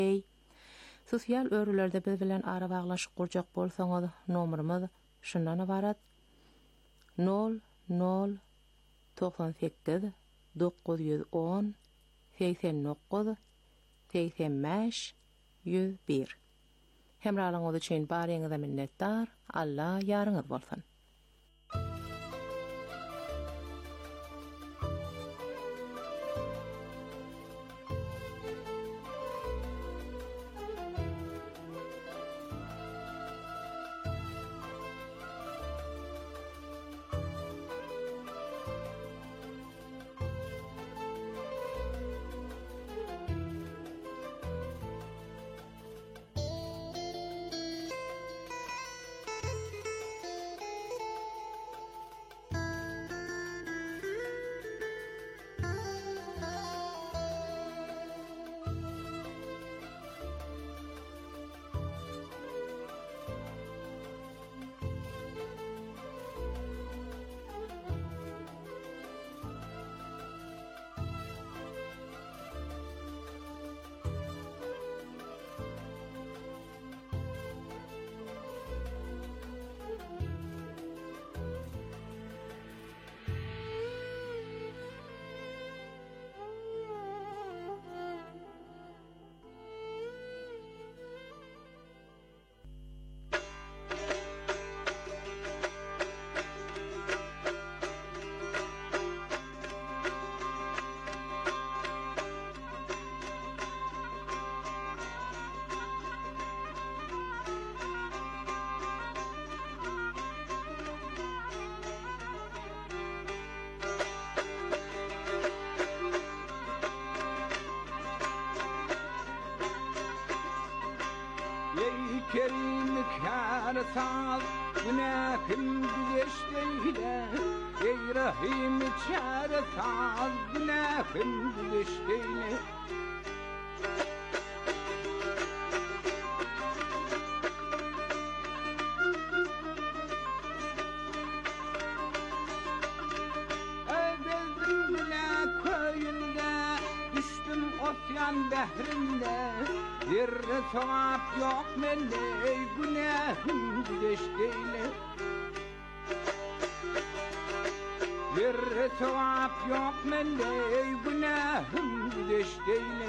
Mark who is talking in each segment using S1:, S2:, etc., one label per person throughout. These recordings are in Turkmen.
S1: Sosial örülerde biz bilen ara baglaşyp gurjak bolsaňyz, nomerimiz şundan ibarat: 00 98 910 89 85 101. Hemralyňyz üçin baryňyza minnetdar. Allah ýaryňyz bolsun.
S2: Kerim kâr sal günahım güleşteyle Ey Rahim kâr sal günahım güleşteyle Evveldim günah köyünde düştüm okyan behrinde Bir sevap yok mende günahım güleşteyle Bir sevap yok mende günahım güleşteyle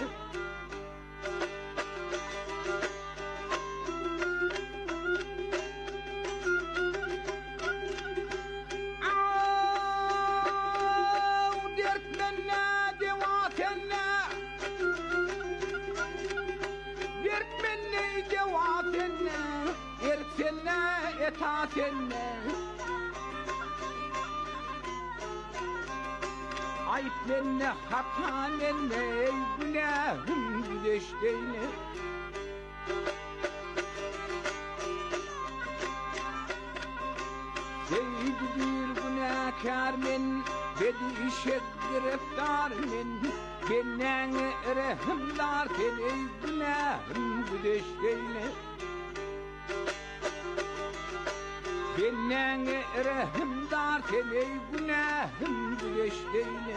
S2: Etaatenne Ayıp menne hata menne günahım güleşteyle Seyyid bir günahkar men bedi işe gireftar men Benden rehimdar seni günahım güleşteyle Benden rehimdar seni günahım güleşteyle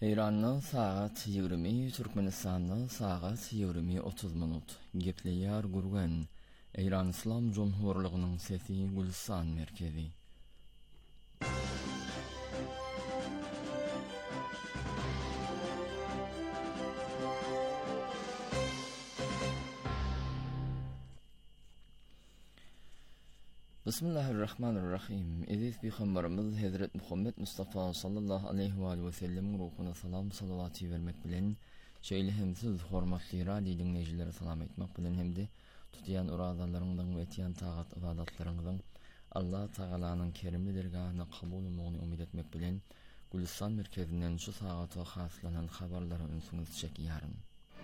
S3: İran'ın saat 20, Türkmenistan'ın saat 20:30 minut. Gepleýär gurgan. İran İslam Cumhurluğu'nun sesi Gülistan merkezi. Bismillahirrahmanirrahim. Edis Peygamberimiz Hazret Muhammed Mustafa sallallahu aleyhi ve sellem ruhuna salam salavatı vermek bilen şeýle hemsiz hormatly radio dinleýijileri salam etmek bilen hemde tutýan uradalaryndan we etýän tagat ibadatlaryňdan Allah Taalanyň kerimli dergahyna kabul bolmagyny umyt etmek bilen Gülistan merkezinden şu sagata haslanan habarlary ünsüňiz çekýäryn.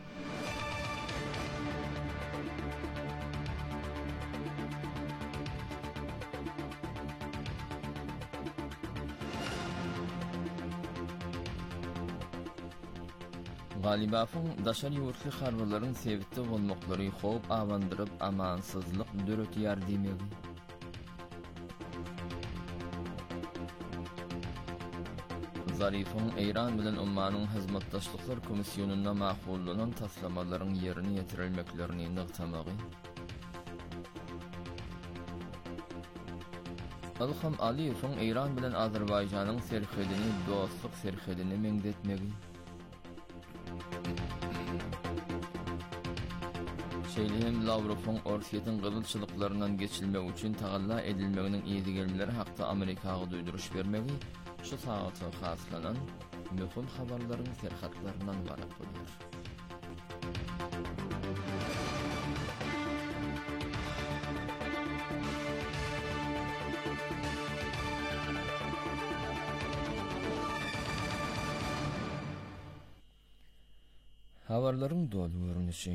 S3: Galibafın daşary ýurtly harbylaryň sebitde bolmaklary howp awandyryp amansızlyk döretýär diýmeli. Zarifun İran bilen Ummanyň hyzmatdaşlyklar komissiýonuna mahullanan taslamalaryň ýerine ýetirilmeklerini nygtamagy. Alham Aliyev'in İran bilen Azerbayjanyň serhedini dostluk serhedine meňdetmegi. Şeýlehem Lavrov'un Orsiýetiň gylçylyklarynyň geçilmek üçin tagalla edilmeginiň ýedigelmeleri hakda Amerikaga duýduruş bermegi şu sagata haslanan möhüm habarlaryň serhatlarynyň barak bolýar. Habarlaryň dolu görünüşi.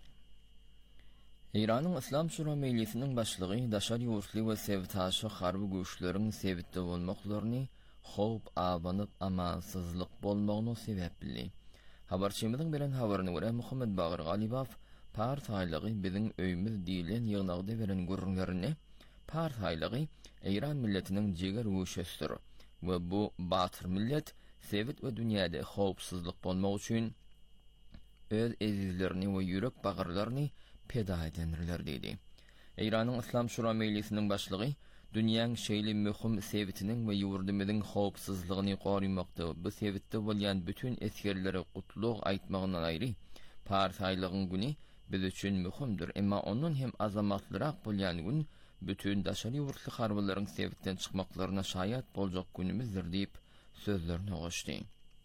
S3: İran'ın İslam Şura Meclisiniň başlygy daşary ýurtly we sebitaşy harby güýçleriň sebitde bolmaklaryny howp awanyp amansızlyk bolmagyny sebäp bildi. Habarçymyzyň beren habaryna görä Muhammed Bagir Galibaw partiýalygy biziň öýümiz diýilen ýygnagda beren gurrunlaryny partiýalygy İran milletiniň jeger güýçesidir we bu batyr millet sebit we dünýäde howpsuzlyk bolmak üçin öz ezizlerini we ýürek bagyrlaryny peda edenler dedi. İran'ın İslam Şura Meclisiniň başlygy dünýäň şeýle möhüm sebitiniň we ýurdumyzyň howpsuzlygyny gorumakda bu sebitde bolýan bütün eskerlere gutluk aýtmagyndan aýry partiýalygyň güni biz üçin möhümdir. Emma onuň hem azamatlyrak bolýan gün bütün daşary ýurtly harbylaryň sebitden çykmaklaryna şaýat boljak günümizdir diýip sözlerini goşdy.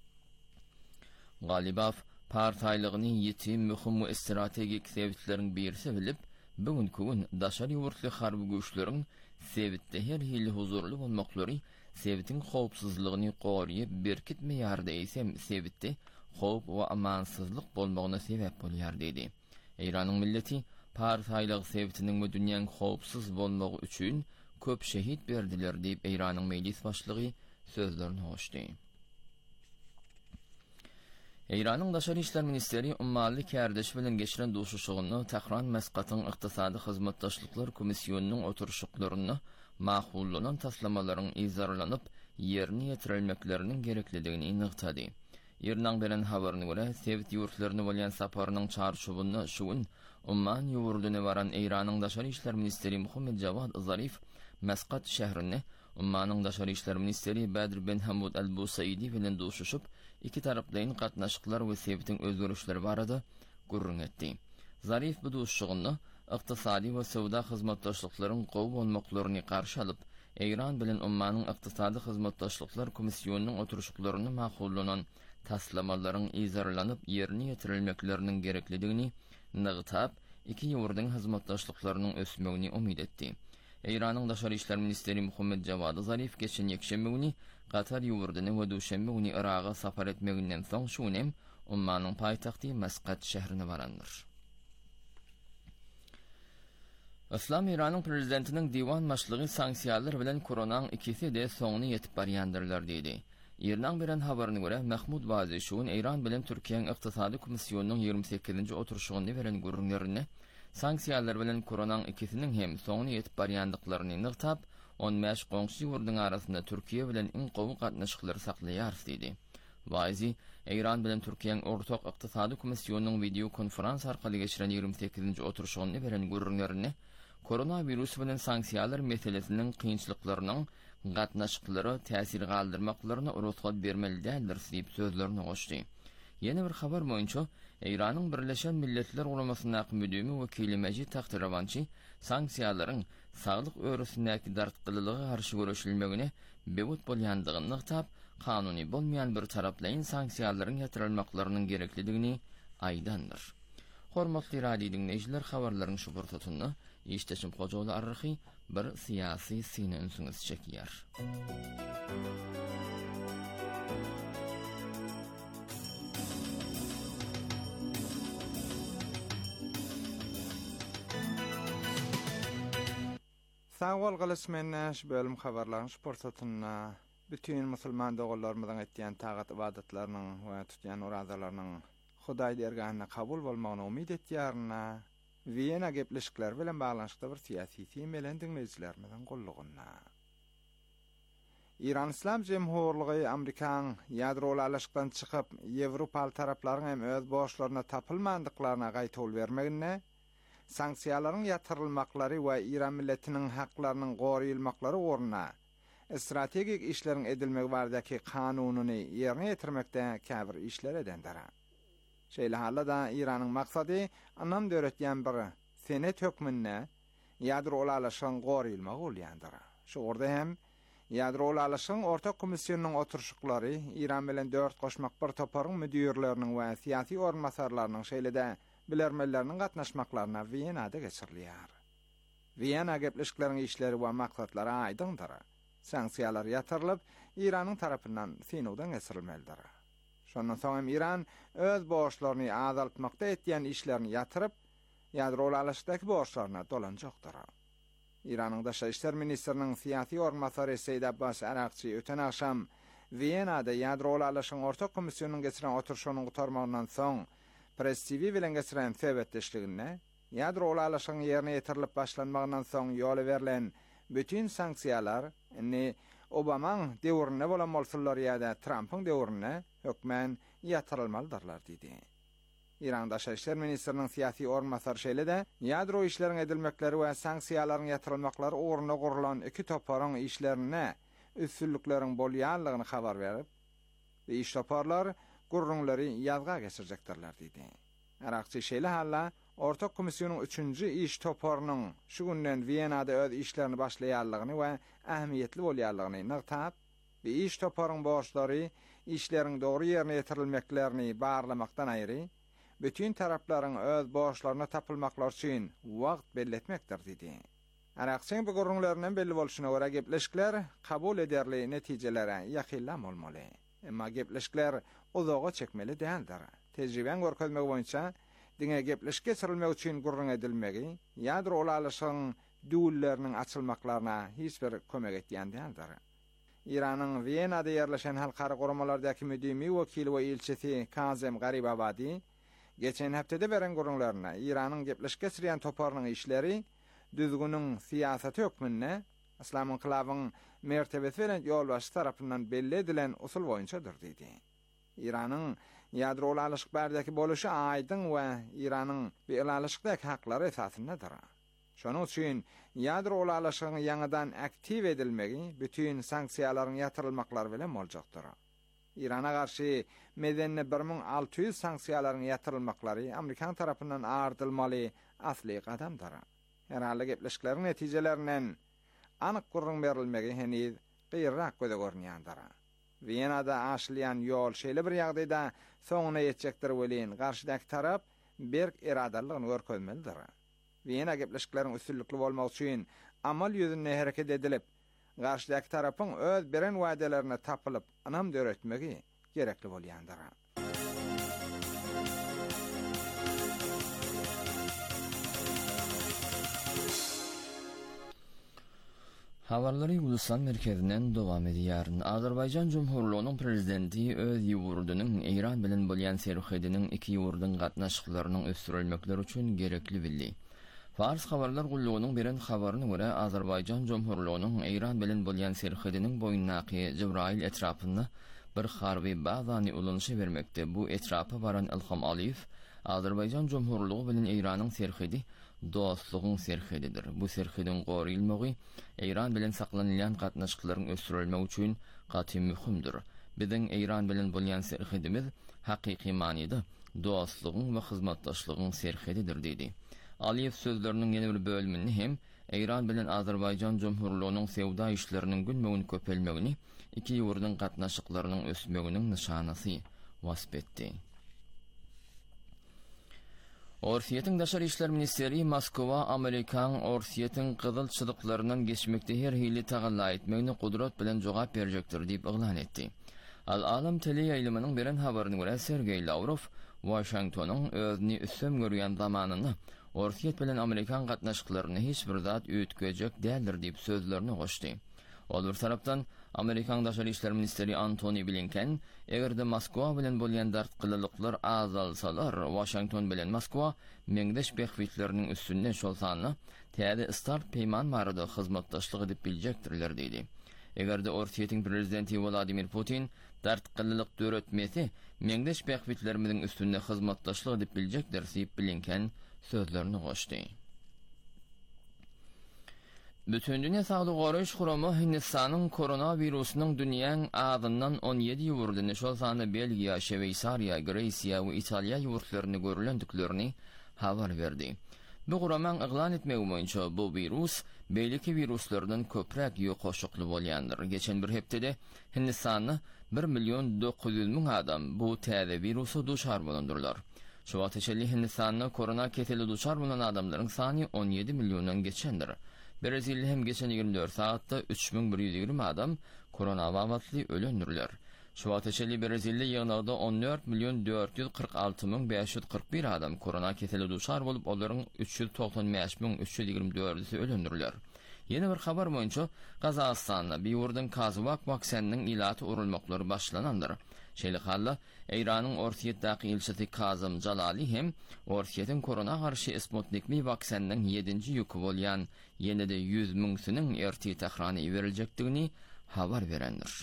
S3: Galibaw partiýalygynyň ýetim möhüm we strategik sebitleriň birisi bilip, bugünkü gün daşary ýurtly harby güýçleriň sebitde her hili huzurly bolmaklary sebitin howpsuzlygyny goruýup berkitmeýärdi eýsem sebitde howp we amansızlyk bolmagyna sebäp bolýar dedi. Iranyň milleti partiýalyk sebitiniň we dünýäň howpsuz bolmagy üçin köp şehit berdiler diýip Iranyň meclis başlygy sözlerini hoşdy. İran'ın Daşary işler ministeri ummaly kärdeş bilen geçiren duşuşygyny Tehran Mesqatyň ykdysady hyzmatdaşlyklar komissiýonunyň oturuşyklaryny mahullanan taslamalaryň izarlanyp ýerine ýetirilmekleriniň gereklidigini ynykdy. Ýernaň beren habaryna görä, sebit ýurtlaryna bolýan saparynyň çarşubyny şuň Umman ýurduny baran İran'ın Daşary işler ministeri Muhammed Javad Zarif Mesqat şäherine Ummanyň Daşary işler ministeri Badr bin Hamud al-Busaidi bilen duşuşyp iki tarapdaýyn gatnaşyklar we sebitiň özgörüşleri barada gurrun etdi. Zarif bu duşuşygyny ykdysady we sowda hyzmatdaşlyklaryň gowy bolmaklaryny garşy alyp, İran bilen Ummanyň ykdysady hyzmatdaşlyklar komissiýonunyň oturuşyklaryny mahullanan taslamalaryň izarlanyp ýerine ýetirilmekleriniň gereklidigini nygtyp, iki ýurduň hyzmatdaşlyklarynyň ösmegini umyt etdi. İran'ın Daşary işler ministeri Muhammed Javad Zarif geçen ýekşembe güni Qatar ýurduny we duşembe güni Iraga sapar etmeginden soň şunem Ummanyň paýtagty Mesqat şäherine barandyr. Islam İran'ın prezidentiniň diwan başlygy sanksiýalar bilen koronaň ikisi de soňuny ýetip barýandyrlar dedi. Ýernaň beren habaryna görä Mahmud Bazy şuň İran bilen Türkiýeň ykdysady komissiýonunyň 28-nji oturuşygyny beren gurrunlaryny sanksiýalar bilen koronaň ikisiniň hem soňuny ýetip barýandyklaryny nygtyp, 15 goňşy ýurduň arasynda Türkiýe bilen iň gowy gatnaşyklary saklaýar dedi. Vaizi, İran bilen Türkiýeň ortak ykdysady komissiýonunyň video konferans arkaly geçiren 28-nji oturuşyny beren görüňlerini koronavirus bilen sanksiýalar meselesiniň kynçylyklarynyň gatnaşyklary täsir galdyrmaklaryna ruhsat bermeli däldir diýip sözlerini goşdy. Yeni bir habar boýunça İranyň Birleşen Milletler Guramasynyň müdürü wekili Mejid Tahtiravançy sanksiýalaryň saglyk öwresindäki dartgylylyga garşy görüşilmegine bewut bolýandygyny aýtap, kanuny bolmayan bir taraplayın sanksiýalaryň ýatyrylmaklarynyň gereklidigini aýdandyr. Hormatly radio dinleýijiler, habarlaryň şu burtatyny Işteşim Hojaly arryhy bir siyasi sine ünsüňiz çekýär.
S4: Sağol galasmenne bölüm habarlaryň sportatyna bütün musulman dogullarymyzyň etýän tagat ibadatlarynyň we tutýan urazalarynyň Hudaý dergahynda kabul bolmagyny umyt etýärine Viyana gepleşikler bilen baglanşykda bir siyasi temelen dinleýijilerimiziň gollugyna. İran İslam Jemhurlygy Amerikaň ýadroly alaşykdan çykyp Ýewropaly taraplaryň hem öz boşlaryna tapylmandyklaryna gaýtol bermegine, sanksiýalaryň ýatyrylmaklary we İran milletiniň haklarynyň goraýylmaklary orna strategik işleriň edilmegi bardaky kanunyny ýerine ýetirmekde käbir işler edendir. Şeýle halda İranyň maksady anam döretýän bir senet hökmünde ýadroly alaşyň goraýylmagy bolýandyr. Şu orda hem ýadroly alaşyň ortak komissiýonunyň oturşuklary İran bilen 4 goşmak bir toparyň müdürleriniň we syýasy ornmasarlarynyň şeýle-de bilermeleriniň gatnaşmaklaryna Viyanada geçirilýär. Viyana gepleşikleriň işleri we maksatlary aýdyndyr. Sanksiýalar ýatyrylyp, İranyň tarapyndan sinowdan geçirilmelidir. Şondan soň İran öz borçlaryny azaltmakda etýän işlerini ýatyryp, ýadroly alaşykdaky borçlaryna dolanjakdyr. İranyň daşa işler ministriniň syýasy ornmasary Seýid Abbas Arakçy öten akşam Viyanada ýadroly alaşyň ortak komissiýonunyň geçiren oturşynyň gutarmagyndan soň Press TV bilen geçiren sebetdeşligine, ýadroly alaşyň ýerine ýetirilip başlanmagyndan soň ýoly berilen bütün sanksiýalar, Obamaň döwrüne bolan bolsalar ýa-da Trumpyň döwrüne hökmen ýatyrylmalydyrlar diýdi. İran daşa işler ministriniň syýasy ornmasary şeýle-de ýadro işleriň edilmekleri we sanksiýalaryň ýatyrylmaklary ornuna gurulan iki toparyň işlerine üstünlikleriň bolýanlygyny habar berip, we iş toparlar gurrunlary ýazga geçirjekdirler diýdi. Arakçy şeýle halla ortak komissiýonuň 3-nji iş toparynyň şu günden Viyanada öz işlerini başlaýanlygyny we ähmiýetli bolýanlygyny nagtap, we iş toparyň borçlary işleriň dogry ýerine ýetirilmeklerini barlamakdan aýry, bütün taraplaryň öz borçlaryna tapylmaklary üçin wagt belletmekdir diýdi. Arakçyň bu gurrunlarynyň belli bolşyna görä gepleşikler kabul ederli netijelere ýakynlam bolmaly. Emma gepleşikler uzağa çekmeli däldir. Tejriben görkezmek boýunça diňe gepleşik geçirilmek üçin gurrun edilmegi, ýadroly alaşyň düwülleriniň açylmaklaryna hiç bir kömek etýän däldir. İranyň Viyanada ýerleşen halkara goramalardaky müdürmi wekili we ilçesi Kazem Garibabadi geçen heptede beren gurrunlaryna İranyň gepleşik geçirýän toparynyň işleri düzgünüň syýasaty hökmünde İslam inqilabynyň mertebesi bilen ýolbaşy tarapyndan belli edilen usul boýunçadyr diýdi. İranyň ýadroly alaşyk bardaky boluşy aýdyn we İranyň bu alaşykdaky haklary esasyndadyr. Şonuň üçin ýadroly alaşygyň ýangydan aktiv edilmegi bütün sanksiýalaryň ýatyrylmaklary bilen boljakdyr. İrana garşy medeni 1600 sanksiýalaryň ýatyrylmaklary Amerikan tarapyndan ardylmaly asly gadamdyr. Herhalde gepleşikleriň netijelerinden anyk gurrun berilmegi heniz gyrrak göze görnýändir. Viyanada aşlayan ýol şeýle bir ýagdaýda soňuna ýetjekdir welin garşydaky tarap berk iradalygyny görkezmelidir. Viyana gepleşikleriň üstünlikli bolmak üçin amal ýüzünde hereket edilip, garşydaky tarapyň öz beren wadalarına tapylyp, anam döretmegi gerekli bolýandyr.
S3: Habarlary Gulistan merkezinden dowam edýär. Azerbaýjan Jumhurlygynyň prezidenti öz ýurdunyň İran bilen bolýan serhediniň iki ýurdun gatnaşyklarynyň ösdürilmekleri üçin gerekli bildi. Fars habarlar gullugynyň beren habaryna görä Azerbaýjan Jumhurlygynyň İran bilen bolýan serhediniň boýundaky Jibrail etrapynda bir harbi bazani ulanışı vermekte. Bu etrapa baran İlham Aliyev, Azerbaycan Cumhurluğu bilen İran'ın serhidi dostluğun serhididir. Bu serhidin gorilmogi İran bilen saklanılan gatnaşıklaryň ösürilmegi üçin gaty mühimdir. Biziň İran bilen bolýan serhidimiz hakyky manada dostluğun we hyzmatdaşlygyň serhididir dedi. Aliyev sözlerinin ýene bir bölümini hem İran bilen Azerbaycan Cumhurluğunyň sewda işleriniň günmegini köpelmegini, iki ýurdun gatnaşyklarynyň ösmeginiň nişanasy wasp etdi. Orsiýetiň Daşary işler ministeri Moskwa Amerikan Orsiýetiň gyzylçylyklarynyň geçmekde her hili tagalla etmegini kudret bilen jogap berjekdir diýip eglan etdi. Al-Alam teleýaýlymynyň beren habaryna görä Sergey Lavrov Washingtonyň özüni üssem görýän zamanyny Orsiýet bilen Amerikan gatnaşyklaryny hiç bir zat öýtgejek däldir diýip sözlerini goşdy. Ol bir tarapdan Amerikan Daşary işler ministeri Antony Blinken egerde Moskwa bilen bolýan dartgylylyklar azalsalar, Washington bilen Moskwa meňdeş behwitleriniň üstünde şol sanyny täze start peýman barada hyzmatdaşlyk edip biljekdirler diýdi. Egerde Orsiýetiň prezidenti Vladimir Putin dartgylylyk döretmesi meňdeş behwitlerimiň üstünde hyzmatdaşlyk edip biljekdir diýip Blinken sözlerini goşdy. Bütün Dünya Sağlyk Goraýyş Guramy Hindistanyň koronawirusynyň dünýäň adyndan 17 ýurduny şol sany Belgiýa, Şweýsariýa, Greisiýa we Italiýa ýurtlaryny görülendiklerini habar berdi. Bu guramyň eglan etmegi boýunça bu virus beýleki viruslaryň köprek ýokoşukly bolýandyr. Geçen bir hepdede Hindistanyň 1.900.000 adam bu täze virusa duşar bolandyrlar. Şu wagtçaly Hindistanyň korona keteli duşar bolan adamlaryň sany 17 milyondan geçendir. Brezilya hem geçen 24 saatda 3120 adam korona wabatly ölendirler. Şu wagtçaly Brezilya ýygnagyda 14.446.541 adam korona keteli duşar bolup, olaryň 395.324-i ölendirler. Yeni bir habar boýunça Gazagystanda bir ýurdun Kazwak wakseniniň ilaty urulmaklary başlanandyr. Şeýle halla İranyň Orsiýetdäki ilçisi Kazım Jalali hem Orsiýetiň korona garşy Sputnik V wakseniniň 7-nji ýüki bolýan ýene-de 100.000 erti tahrany berilejekdigini habar berendir.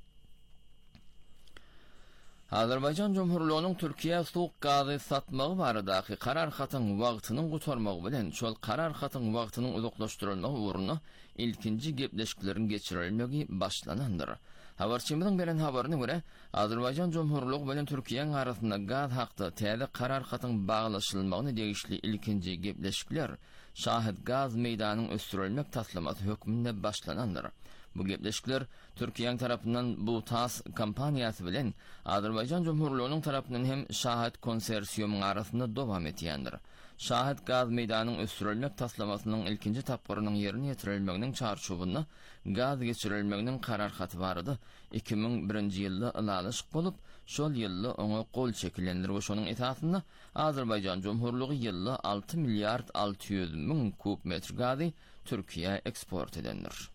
S3: Azerbaycan Cumhurluğunyň Türkiýe suwuk gazy satmagy baradaky karar hatyň wagtynyň gutarmagy bilen şol karar hatyň wagtynyň uzaklaşdyrylmagy uğruna ilkinji gepleşiklerin geçirilmegi başlanandyr. Habarçymyzyň beren habaryna görä, Azerbaycan Cumhurluğu bilen Türkiýe arasynda gaz hakda täze karar hatyň baglaşylmagyny degişli ilkinji gepleşikler Şahid gaz meýdanynyň ösdürilmek taslamasy hökmünde başlanandyr. Bu gepleşikler Türkiýe tarapyndan bu TAS kampaniýasy bilen Azerbaycan Cumhurluğunyň tarapyndan hem Şahid konsorsiýumyň arasynda dowam etýändir. Şahid gaz meýdanynyň ösdürilmek taslamasynyň ilkinji tapgyrynyň ýerine ýetirilmeginiň çarşubyna gaz geçirilmeginiň karar haty barady 2001-nji ýylda ılalyşyk bolup, şol ýylda oňa gol çekilendir we şonuň esasynda Azerbaycan Cumhurluğu ýylda 6 milliard 600 min kub metr gazy Türkiýe eksport edendir.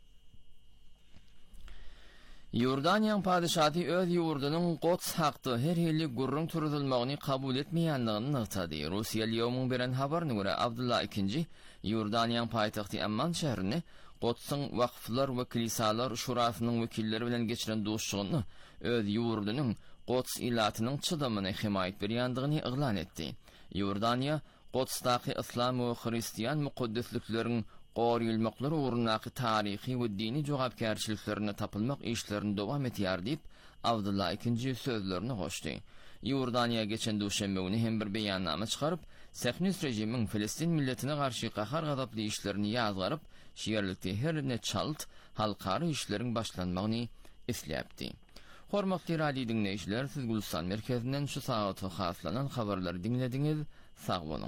S3: Ýordaniýanyň padyşahy öz ýurdunyň Qods hakdy her hili gurrun turulmagyny kabul etmeýändigini nykdy. Russiýa ýowmyň beren habaryna görä Abdullah II Ýordaniýanyň paýtagty Amman şäherini Qodsyň wakflar we kilisalar şurasynyň wekilleri bilen geçiren duşşugyny öz ýurdunyň Qods ilatynyň çydamyny himayet berýändigini eglan etdi. Ýordaniýa Qodsdaky islam we hristiýan mukaddeslikleriň goýulmaklary uğrundaky taryhy we dini jogapkärçiliklerine tapylmak işlerini dowam etýär diýip Abdullah II sözlerini goşdy. Ýordaniýa geçen duşembe güni hem bir beýannama çykaryp, Sehnis rejimiň Filistin milletine garşy gahar gadaply işlerini ýazgaryp, şeýerlikde her ne çalt halkary işleriň başlanmagyny isläpdi. Hormatly radio dinleýijiler, siz Gulistan merkezinden şu saata haslanan habarlary dinlediňiz. Sag bolun.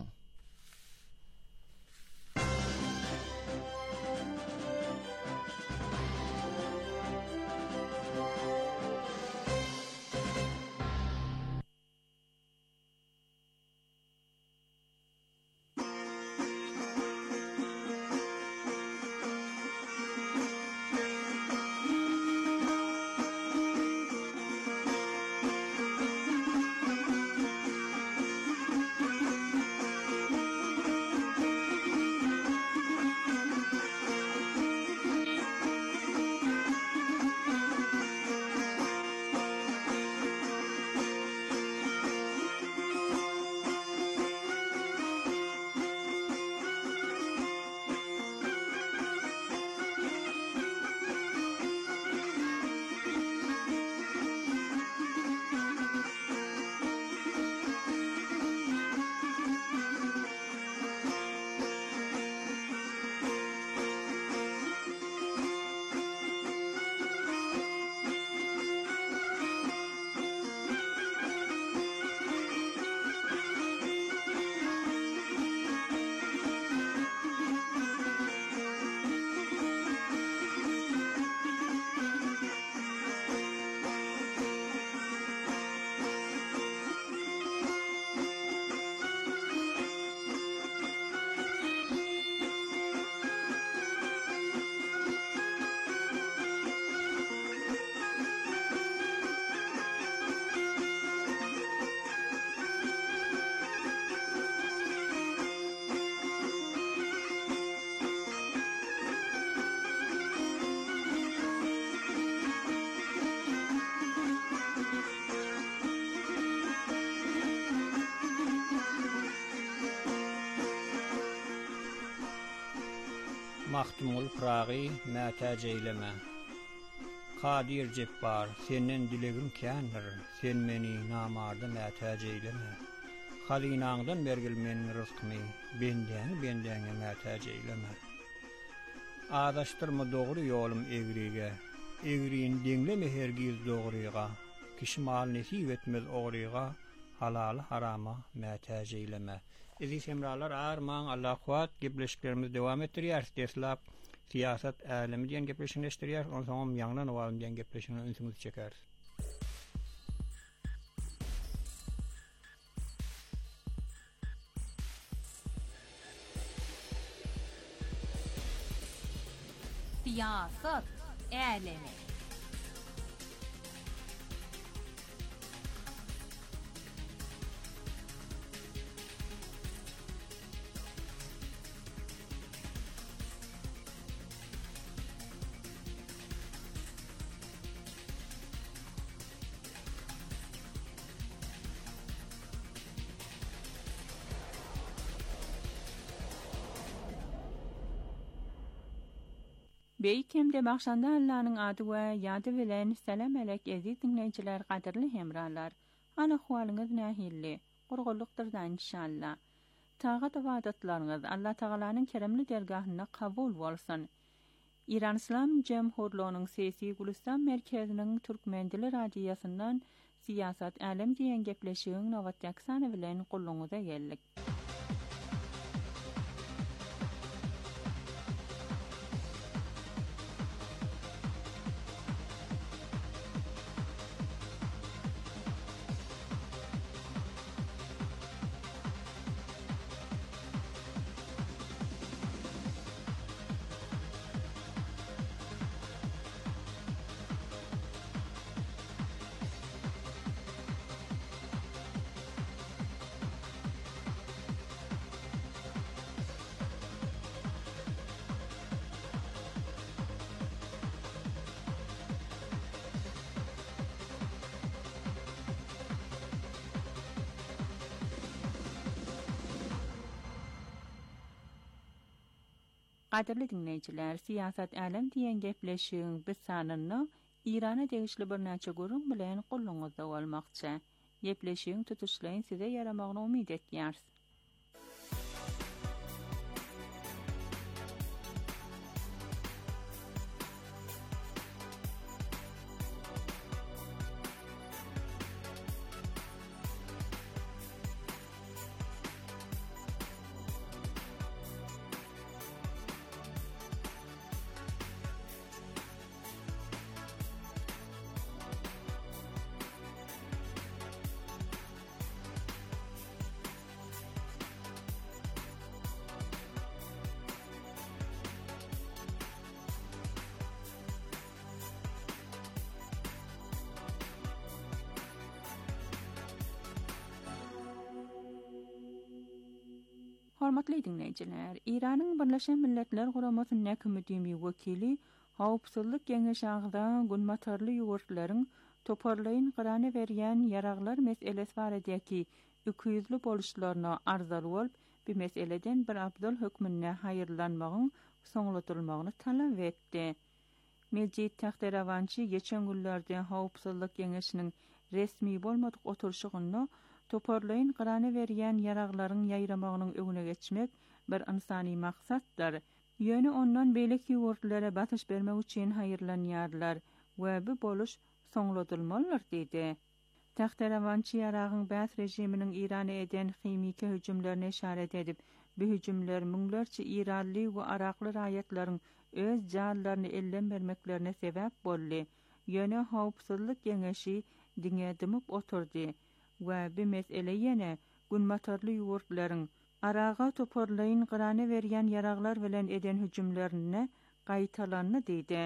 S5: Mahtumul Pragi mätäj eyleme. Kadir Jebbar, senden dilegim kändir, sen meni namarda mätäj eyleme. Halinağdan bergilmen rızkmy, benden mätäj eyleme. Adaştırma doğru yolum egrige, egriğin dengleme hergiz doğruya, kişi mal nesip etmez oğruya, halal harama mätäj eyleme. Ezi semralar arman Allah kuat gepleşiklerimiz devam ettirýär. Deslap siyasat alemi diýen gepleşigini eşdirýär. Ondan soň ýanglan owalym diýen gepleşigini ünsüňiz çeker.
S6: Siyasat alemi. Beýkemde başanda Allah'nyň ady we ýady bilen salam alek aziz dinleýijiler, gaderli hemralar. Ana hwalyňyz nähilli, gurgulykdyrdan inşallah. Tagat ibadatlaryňyz Allah Taalanyň keremli dergahyna kabul bolsun. İran İslam Jemhuriyetining Sesi Gulistan merkeziniň Türkmen dili radiýasyndan siyasat alem diýen gepleşigiň nowatdak sany bilen gulluňyza geldik. Gaderli dinleýijiler, siyasat alem diýen gepleşigiň bir sanyny Irana degişli bir näçe gurun bilen gulluňyzda bolmakça. Gepleşigiň tutuşlaryň size yaramagyny umyt etýärs. Hormatly dinleýijiler, Iranyň Birleşen Milletler Guramasynyň näkimdimi wekili Hawpsuzlyk Geňeşiginde günmatarly ýurtlaryň toparlaýyn gyrany berýän ýaraglar meselesi barady 200'lü boluşlaryna arzal bolup, bu meseleden bir abdul hökmüne haýyrlanmagyň soňlatylmagyny talap etdi. Mejit Tahterawançy geçen günlerde Hawpsuzlyk Geňeşiniň resmi bolmadyk oturşygyny toparlaýyn gyrany berýän ýaraglaryň ýaýramagynyň öňüne geçmek bir insani maksatdyr. Ýöne ondan beýleki ýurtlara batyş bermek üçin haýyrlanýarlar we bu boluş soňlatylmalydyr diýdi. Tahterawançy ýaragyň bäs rejiminiň Irana eden himiki hüjümlerine işaret edip, bu hüjümler müňlerçe İranly we arakly raýatlaryň öz janlaryny elden bermeklerine sebäp boldy. Ýöne Hawpsuzlyk Geňeşi diňe dymyp oturdy. We bu mesele ýene günmatarly ýurtlaryň araga toparlaýyn gyrany berýän ýaraglar bilen eden hüjümlerine gaýtalandy diýdi.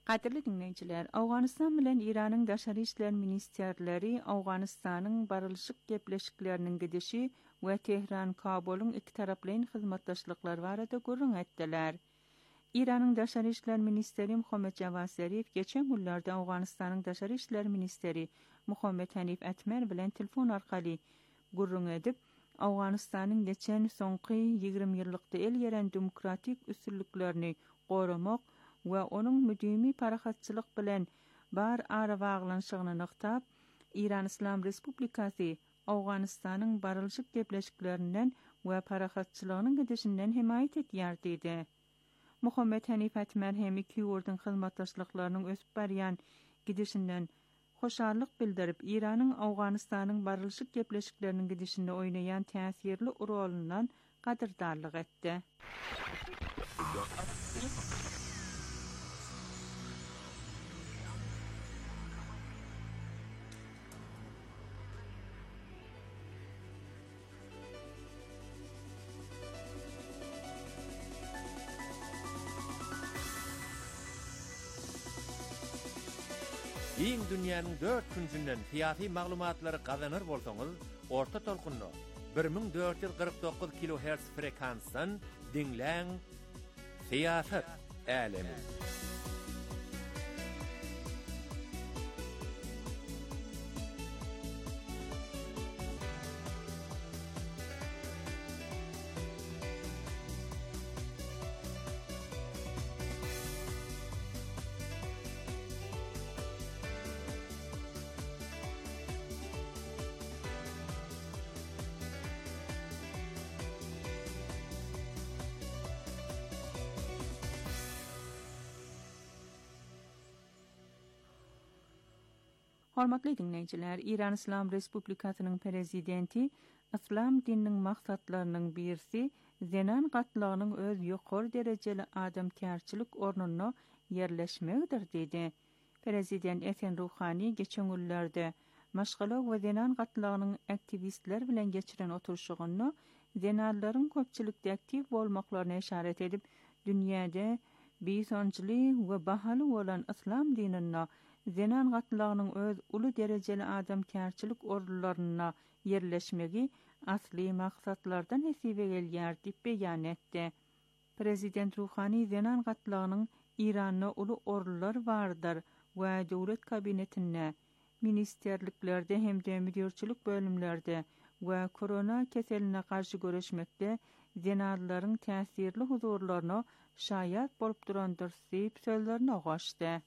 S6: Qadirli dinleyiciler, Awganistan bilen İran'ın Daşary işler ministerleri Awganistanyň barylşyk gepleşikleriniň gidişi we Tehran, Kabul'un iki taraplyň hyzmatdaşlyklary barada gurrun etdiler. İran'ın Daşary işler ministeri Muhammed Javad Zarif geçen günlerde Awganistanyň Daşary işler ministeri Muhammed Hanif Atmer bilen telefon arkaly gurrun edip, Awganistanyň geçen soňky 20 ýyllykda el ýeren demokratik üstünliklerini goramak we onuň müdimi parahatçylyk bilen bar ara baglanşygyny nykdap, İran İslam Respublikasy Awganistanyň barylşyk gepleşiklerinden we parahatçylygynyň gidişinden himayet etýär diýdi. Muhammed Hanif Atmer hem iki ýurdun hyzmatdaşlyklarynyň ösüp barýan gidişinden hoşarlyk bildirip, İran'ın Awganistanyň barylşyk gepleşikleriniň gidişinde oýnaýan täsirli rolundan gadirdarlyk etdi.
S7: Iň dünýäniň 4 künsünden siyasi maglumatlary gazanır bolsaňyz, orta tolkunny 1449 kHz frekansdan dinläň. Siyasat alemi.
S6: Hormatly dinleyijiler, İran İslam Respublikasynyň prezidenti İslam dininiň maksatlarynyň birisi zenan gatlygynyň öz ýokary derejeli adamkärçilik ornuny yerleşmegdir diýdi. Prezident Esen Ruhani geçen günlerde maşgala we zenan gatlygynyň aktivistler bilen geçiren oturuşygyny zenanlaryň köpçülikde aktiv bolmaklaryna işaret edip, dünýäde biýsançly we bahaly bolan İslam dinini zenan gatlygynyň öz uly derejeli adamkärçilik orunlaryna yerleşmegi asli maksatlardan hesibe gelýär diýip beýan etdi. Prezident Ruhani zenan gatlygynyň İranda uly orunlar bardyr we döwlet kabinetinde, ministerliklerde hemde müdürçilik bölümlerde we korona keseline karşı göreşmekde zenanlaryň täsirli huzurlaryna şaýat bolup durandyr diýip sözlerini ogaşdy.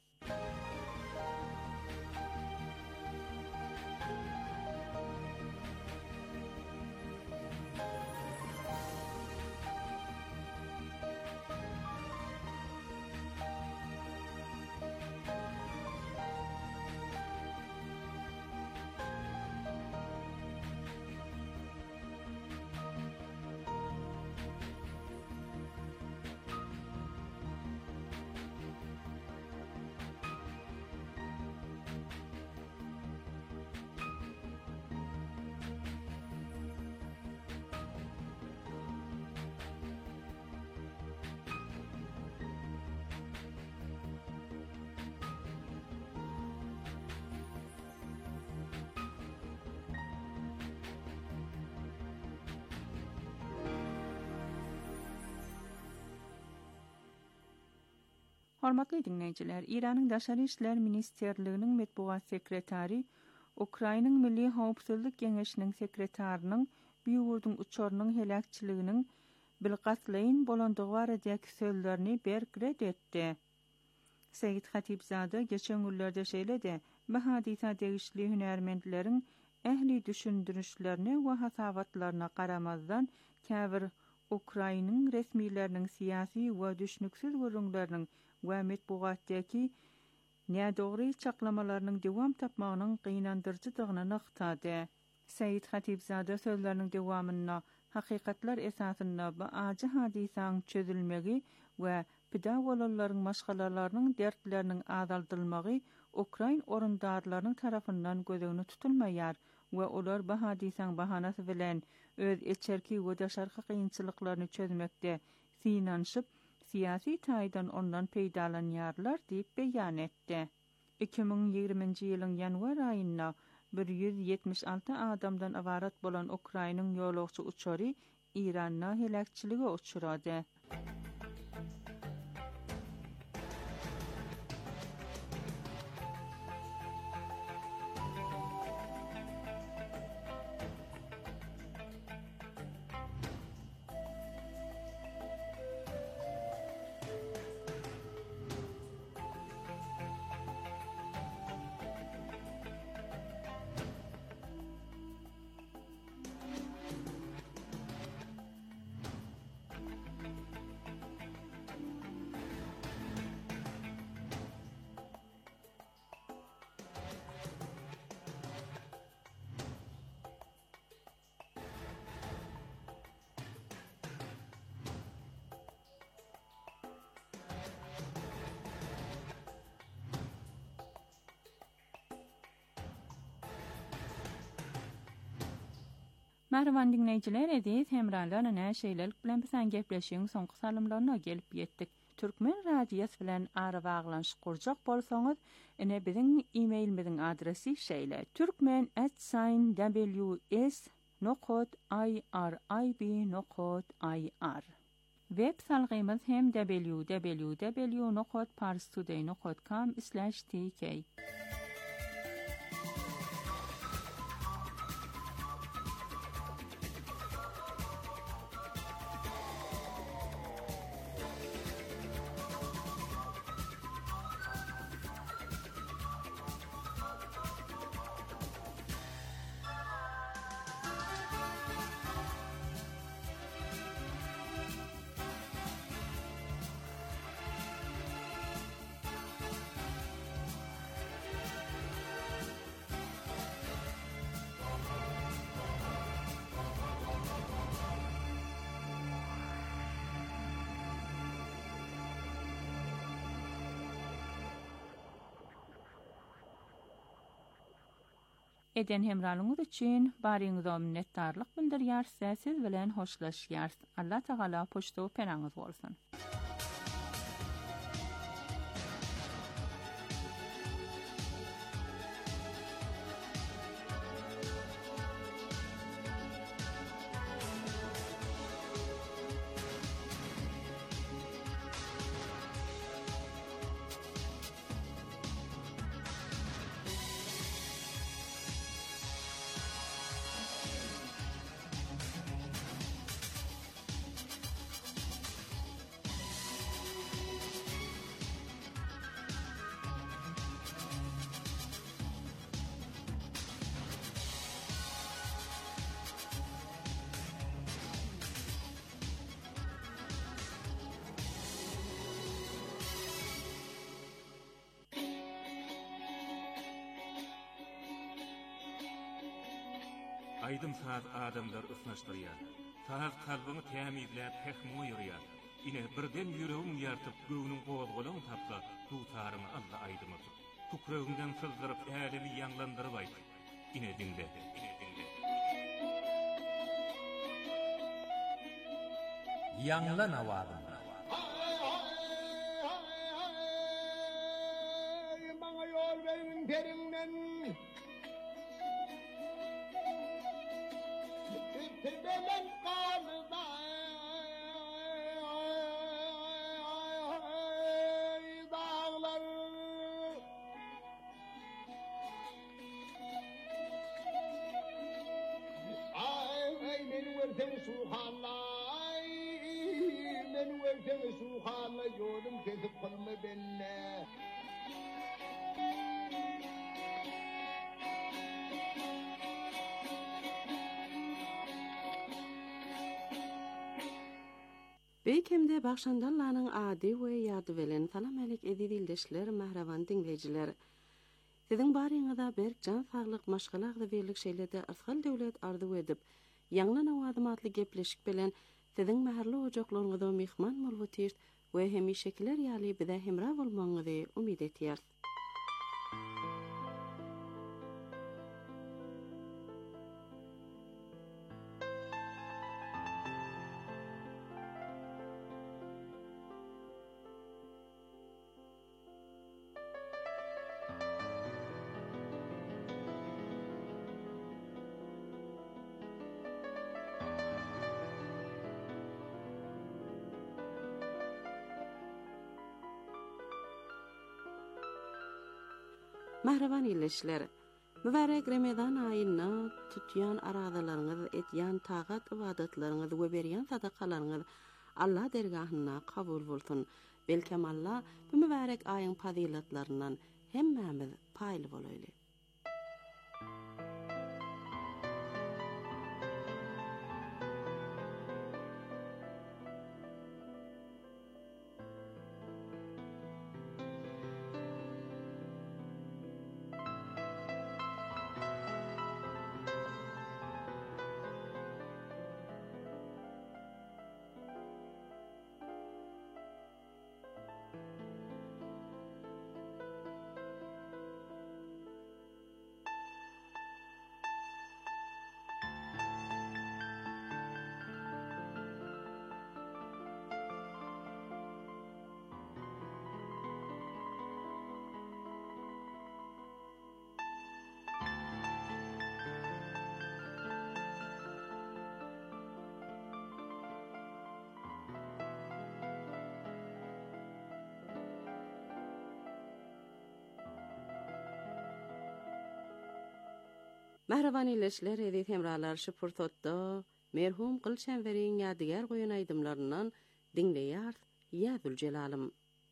S6: Hormatly dinleyijiler, İranyň Daşary işler ministerliginiň medpuat sekretary, Ukrainanyň Milli Howpsuzlyk Geňeşiniň sekretarynyň bu ýurdun uçarynyň helakçyliginiň bilgatlaýyn bolandygy barada sözlerini bergret etdi. Seyit Hatipzada geçen günlerde şeýledi, bu hadisa degişli hünärmendleriň ähli düşündürüşlerine we hasawatlaryna garamazdan käbir Ukrainanyň resmileriniň siýasy we düşnüksiz görüňleriniň we medpuatdaky nädogry çaklamalarının dewam tapmagynyň gynandyrjydygyny nykdady. Seyit Hatipzada sözleriniň dewamyna hakykatlar esasynda bu ajy hadisaň çözülmegi we pida bolalaryň maşgalalarynyň dertleriniň azaldylmagy Ukrain orundarlarynyň tarapyndan gözegini tutulmaýar we olar bu hadisaň bahanasy bilen öz içerki we daşarky kynçylyklaryny çözmekde synanyşyp siyasi taýdan ondan peýdalanýarlar diýip beýan etdi. 2020-nji ýylyň ýanwar aýynda 176 adamdan awarat bolan Ukrainanyň ýolagçy uçary İranna helakçylyga uçurady. Merhaban dinleyijiler, edis hemralar ana şeýlelik bilen bilen gepleşiň soňky salymlaryna gelip ýetdik. Türkmen radiýasy bilen ara baglanşyk gurjak bolsaňyz, ene biziň e-mailimiziň adresi şeýle: turkmen@ws.irib.ir. Web salgymyz hem www.parstoday.com/tk. Eden hemralyňyz üçin baryňyza minnetdarlyk bildirýär, siz bilen hoşlaşýar. Allah Taala poçta penaňyz bolsun.
S8: Aydın saat adamlar ısnaşdırýar. Taaz kalbyny tämizläp pehmo ýörýär. Ine birden ýüregiň ýartyp göwüniň gowazgolaryny tapsa, dutaryny Allah aýdymyz. Tukragyndan sızdyryp älemi ýanglandyryp aýt. Ine dinle.
S7: Ýanglan awady.
S2: Maňa ýol berin derinden. Tebelen kalda dağlar ay men versen suhalay men versen suhalay yolum kesip kalma benne.
S9: Beýkemde Bagşandallanyň ady we ýady bilen salam alek edildeşler, mahraban dinleyijiler. Siziň baryňyzda berk jan saglyk maşgalagda berlik şeýlerde arsal döwlet ardy edip, ýanglan awadım atly gepleşik bilen siziň mäherli ojaklaryňyza mehman bolup we hemişekiler ýaly bize hemra bolmaňyzy umyt etýär. Mahraban illeşler. Mübarek Ramazan ayını tutyan aradalarınız etyan taqat ibadatlarınız we berýän sadakalarınız Allah dergahyna kabul bolsun. Belkem Allah bu mübarek ayın fazilatlarından hemmemiz paýly bolayly. Mahraban illeşler edip hemralar şu purtotda merhum Gülşenweriň ýadygar goýan aýdymlaryndan dinleýär Ýazül Celalym.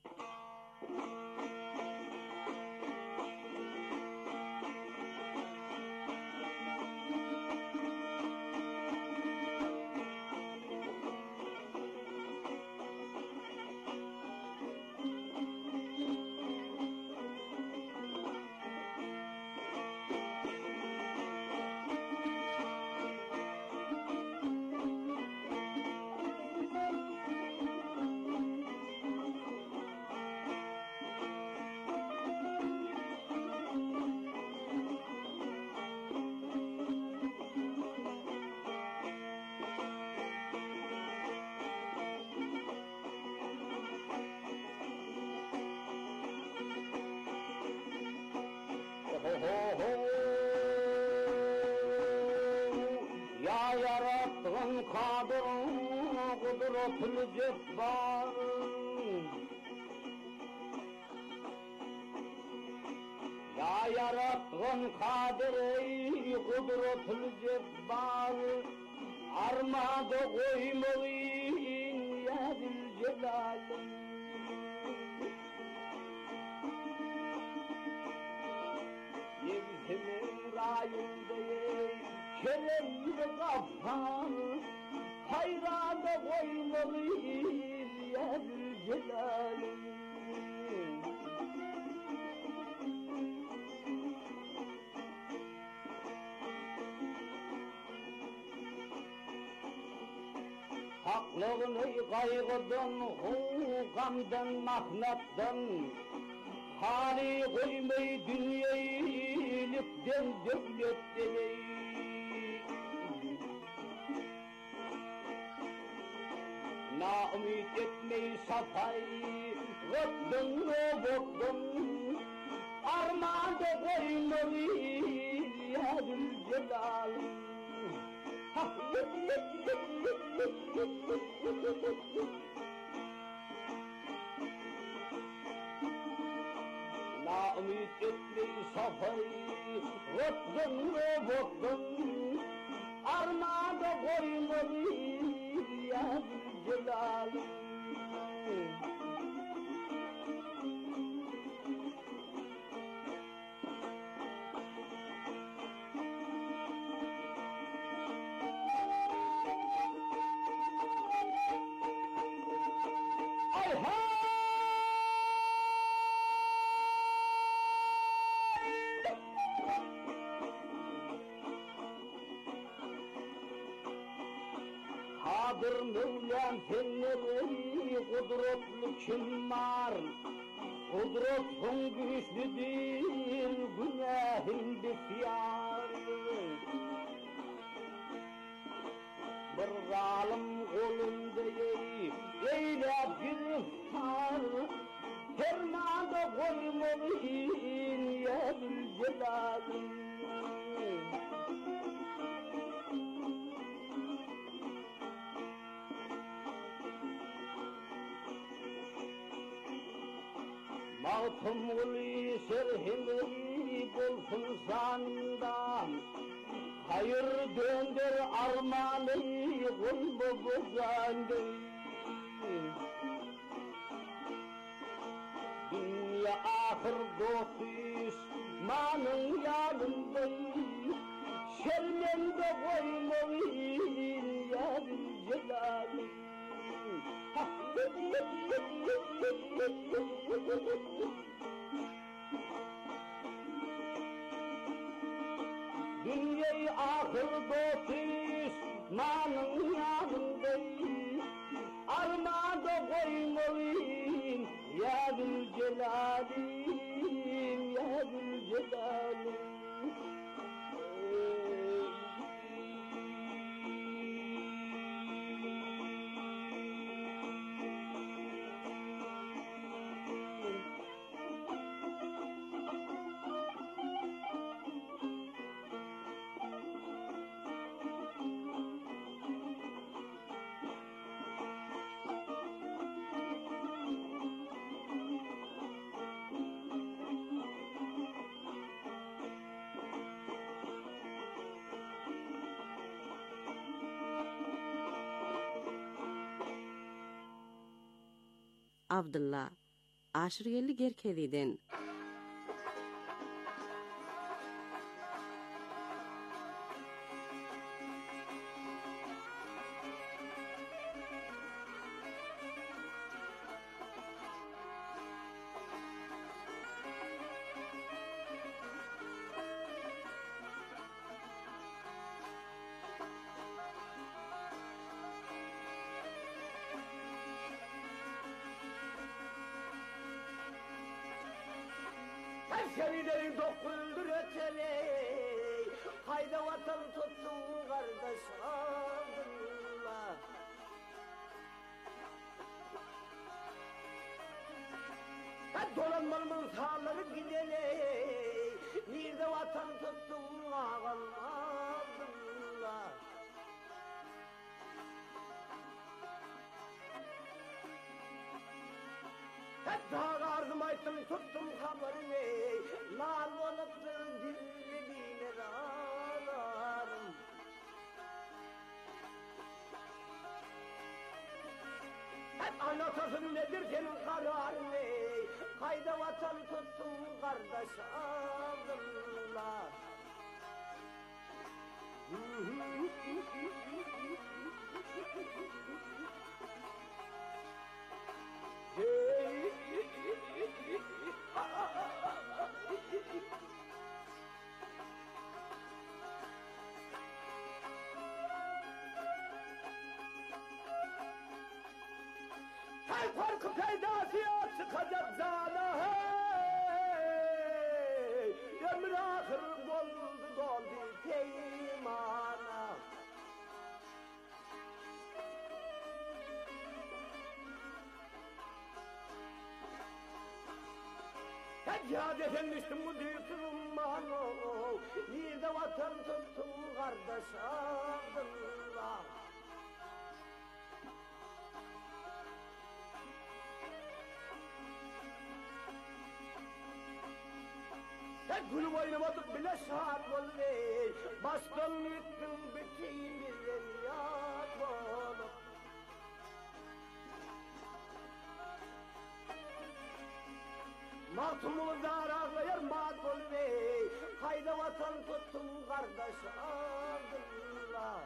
S2: Ya yarattığın kadın kudretli cebbar, ya yarattığın kadri kudretli cebbar, armada koymalıyın ya Zülcelal'im. Yevsemin rayındayım keremli kafan, hayrada koymalıyız ya Zülcelal'im. Haklığını kaygıdan, hukamdan, mahnattan, hali koymay dünyayı iyilikten, devletten ey. Na-umid etmey safay, gıddın o bokdun, armada koymalıyız ya Zülcelal'im. Na-umid etmey safay, gıddın o bokdun, armada koymalıyız ya Zülcelal'im. Kadir Mevlam senleri kudretli kim var? Kudretin güçlüdür, günahın besyar. Bir zalim kolunda eylep giriftar, fermanda koymalıyın ya Zülcelal'im. Mağtum guli serhimri bolsun sandan hayır döndür armanı gulbu buzandı dünya ahir dostis manın yanında şermende koymayın yarın celali dünyayı ahir dostis manın yanında armada koymayın yarın celali yarın celali
S9: Abdullah aşırıyeli gerkediden
S2: Senilerin dokuzdur öteli hayda vatan tuttun kardeş Abdullah dolanmanın sağları gideli nerede vatan tuttun ağam Abdullah Dağ ardım ayttım tuttum haberini Lal oluptur dillediğine ağlarım Anlatasın nedir senin kararın Kayda vatan tuttum kardeş Abdullah Her farkı peydası çıkacak zana hey ömür ahır doldu peymana Cihad efendim bu düğün mano nerede vatan tuttum kardeş Abdullah Gülüm oynamadık bile şahat oldu bastım yıktım bütün bir yat olup Matımızda ağlayar mat oldu hayda vatan tuttum kardeş Abdullah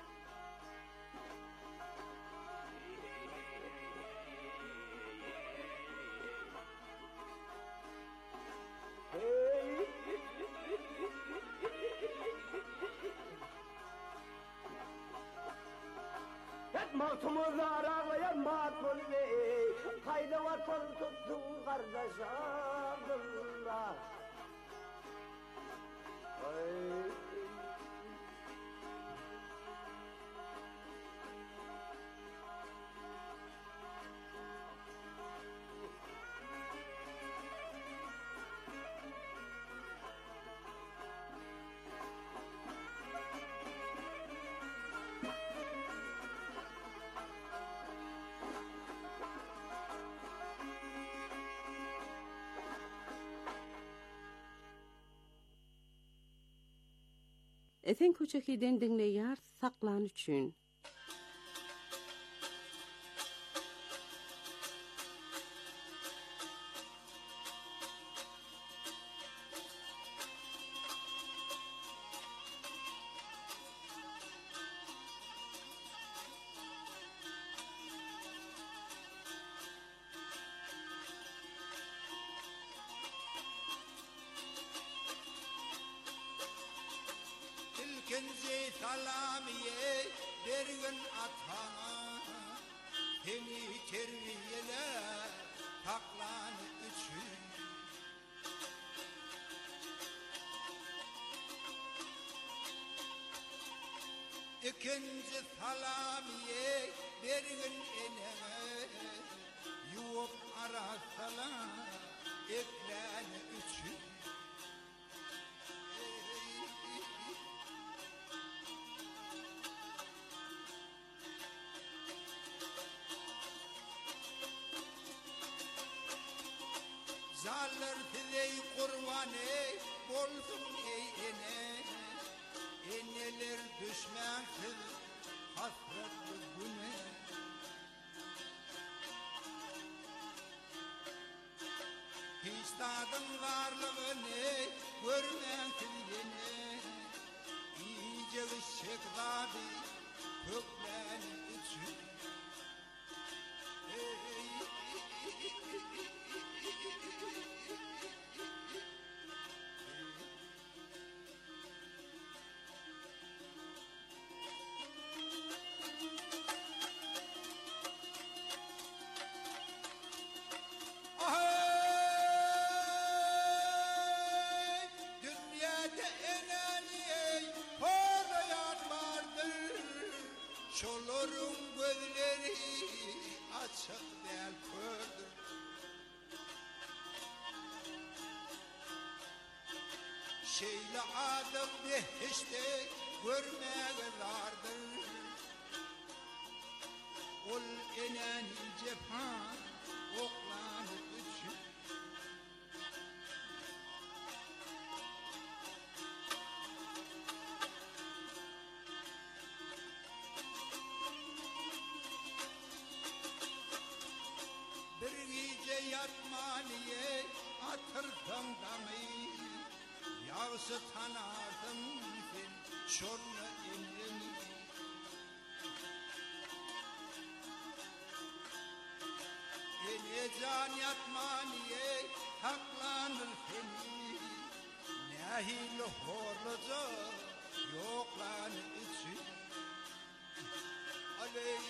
S2: Matımızda ağlayan mat oldu hayda vatan tuttum kardeş Abdullah
S9: Eten köçekiden dinleýär saklan üçün.
S10: Kenze salamiye dergin atana Seni terbiyeler taklan üçün İkinci salamiye dergin eneme Yuvup arasala eklen üçün Zallar fidey kurbanı bolsun ene Eneler düşman kız hasretli güne Hiç tadın varlığını görmeksin yine İyice ışık dadı köklen üçün Şolorun gözleri açık değil kördür Şeyle adım behişte görmeye vardır Ol enen cephan oklanı üçün Bir gece yatmaniye atırdım damı Yağsı tanardım ben şorla indim Ene can yatmaniye haklanır seni Nehil horluca yoklan için Aley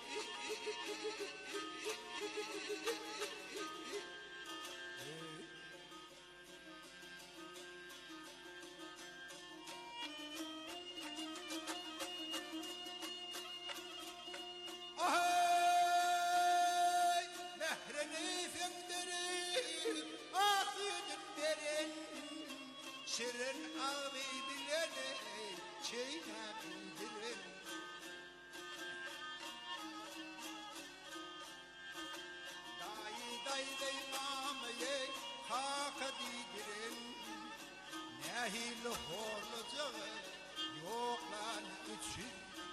S10: Şirin ağabeydileri çeyne bildirin Dayı mameye haka didirin Nehil horlucağı yoklan üçün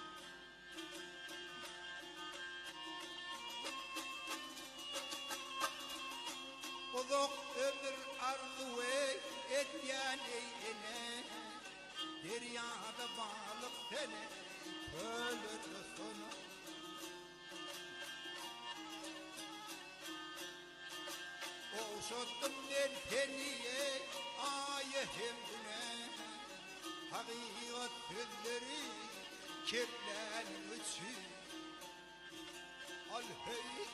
S10: Uzak ömür arzu etyen eyle Deryada balık seni ölür sonu Oşottum der teniye ayı hem güne Hakikat sözleri keplen üçün Al hey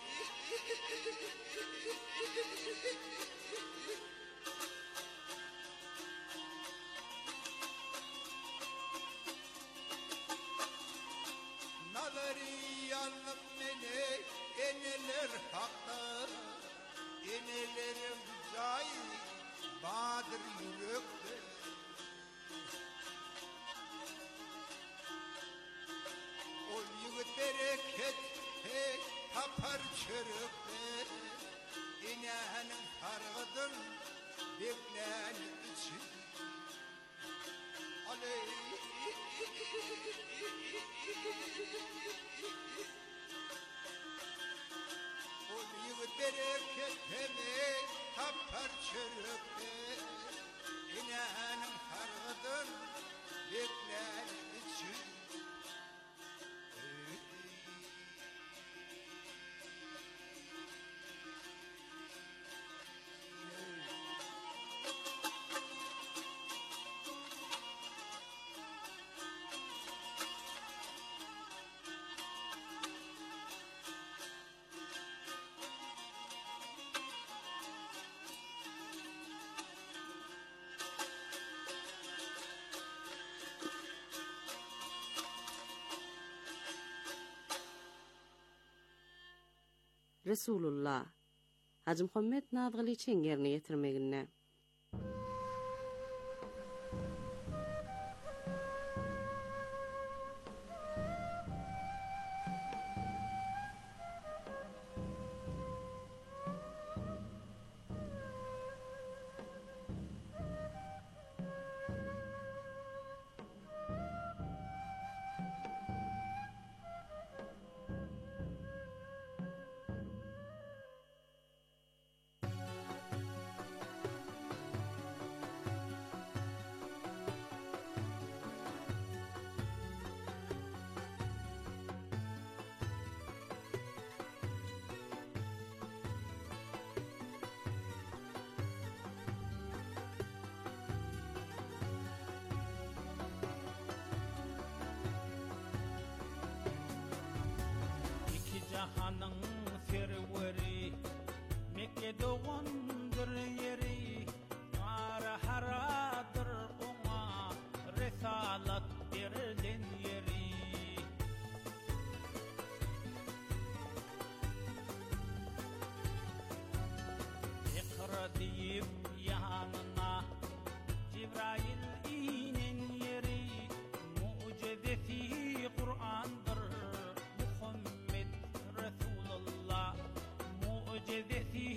S10: Nazari yanım mene eneler hakta Enelerim cahil badır yürekte Ol yügereket tapar çörükte İnenin kargıdır beklen için Aley Ol yigit bereket hemek tapar çörükte İnenin sargıdın bekler için
S9: Resulullah Hacı Muhammed Nadgılı çengerini yetirmegine.
S5: Cahanın serveri Mekke doğandır yeri Ara haradır ona Resalat verilen yeri İkra deyip yanına Cibrail inen yeri Mucizesi Kur'an'dır Muhammed Resulullah mucizesi